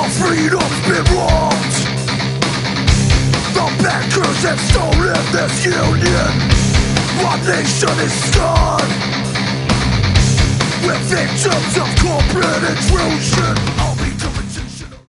Our freedom's been wronged. The bankers have stolen this union. Our nation is scarred. We're victims of corporate intrusion.